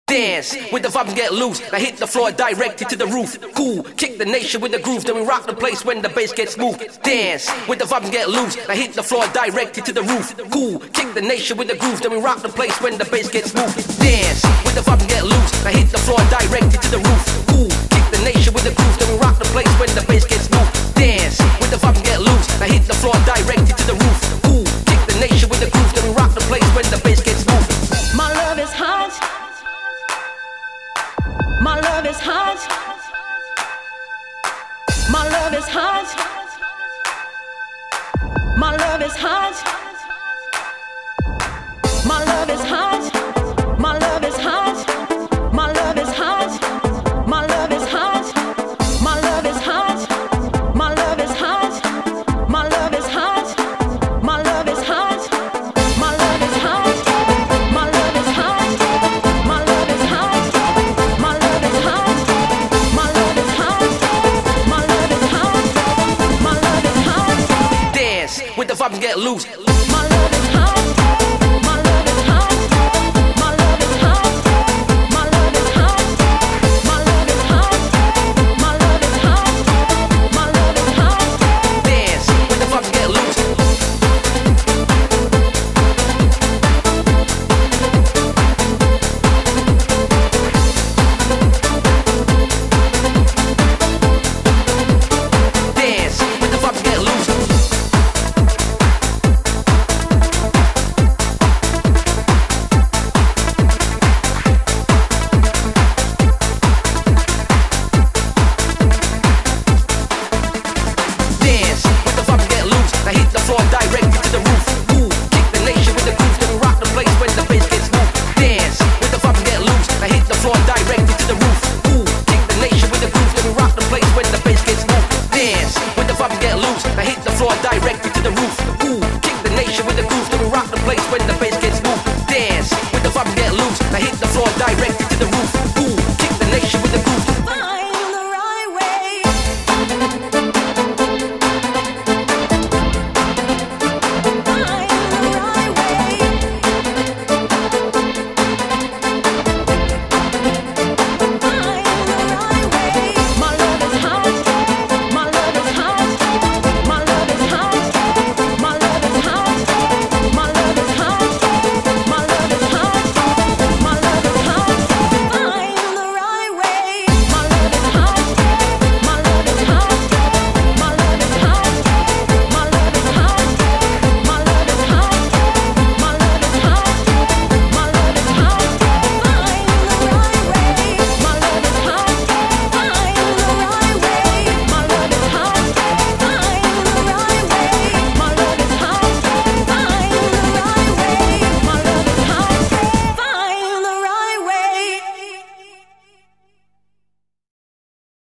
Dance with the vibe and get loose. Now hit the floor directed to the roof. Cool, kick the nation with the groove. Then we rock the place when the bass gets moved. Dance with the vibe and get loose. Now hit the floor directed to the roof. Cool, kick the nation with the groove. Then we rock the place when the bass gets moved. Dance with the vibe and get loose. Now hit the floor directed to the roof. Cool, kick the nation with the groove. Then we rock the place when the bass gets moved. Dance with the vibe and get loose. Now hit the floor directed to the roof. Cool, kick the nation with the groove. Then we rock the place when the bass gets moved. My love is hot. My love is hot. My love is hot. My love is hot. My love is hot. My love is hot. My love is hot. My love is hot. My love is hot. My love is hot. My love is hot. My love is hot. My love is hot. My love is hot. My love is hot. My love is hot. My love is hot. My love is hot. My love is hot. Dance with the vibe and get loose.